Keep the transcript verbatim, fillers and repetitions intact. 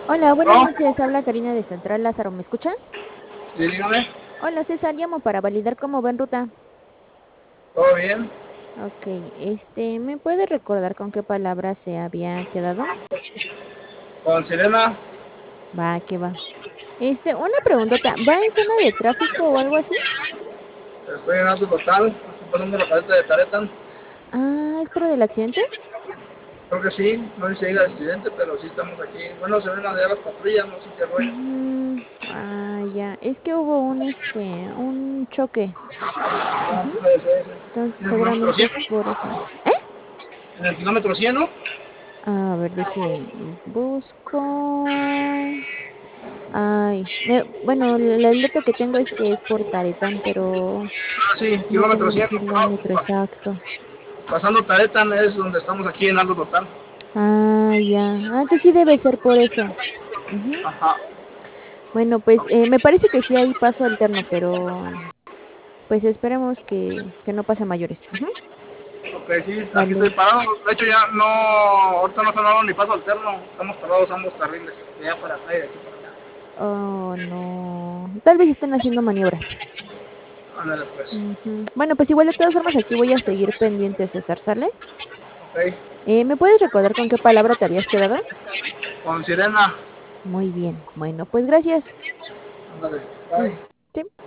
Hola, buenas ¿No? noches. Habla Karina de Central Lázaro. ¿Me escucha? Sí, dígame. Hola, César. Llamo para validar cómo va en ruta. ¿Todo bien? Ok, este, ¿me puede recordar con qué palabra se había quedado? Con Sirena, Va, que va. Este, una preguntota. ¿Va en zona de tráfico o algo así? estoy en alto total. Estoy pasando la paleta de Taretan. Ah, ¿es por el accidente? Creo que sí. No sé si llega el accidente, pero sí estamos aquí. Bueno, se ven allá las patrullas, no sé qué rollo. Ujú. Ah, ya. Es que hubo un, este, un choque. Ah, Ujú. puede ser ese. Entonces, En el kilómetro seguramente cien. es por eso. ¿Eh? En el kilómetro cien, ¿no? A ver, deje, busco. Ay, me- bueno, el, el dato que tengo es que es por Taretán, pero Ah, sí, no tengo kilómetro el cien. kilómetro Ah, exacto. pasando Taretan es donde estamos aquí en alto total. Ah, ya. Ah, entonces sí debe ser por eso. Ujú. Ajá. Bueno, pues eh, me parece que sí hay paso alterno, pero pues esperemos que, que no pase a mayores. Ujú. Ok, sí, aquí estoy Vale. parado. De hecho, ya no. Ahorita no están dando ni paso alterno. Estamos parados ambos carriles. De allá para acá y de aquí para allá. Oh, no. Tal vez estén haciendo maniobras. Ándale, pues. Ujú. Bueno, pues igual de todas formas aquí voy a seguir pendiente, César, ¿sale? Ok. Eh, ¿me puedes recordar con qué palabra te habías quedado? Con Sirena. Muy bien. Bueno, pues gracias. Ándale. Mm, Bye. sí.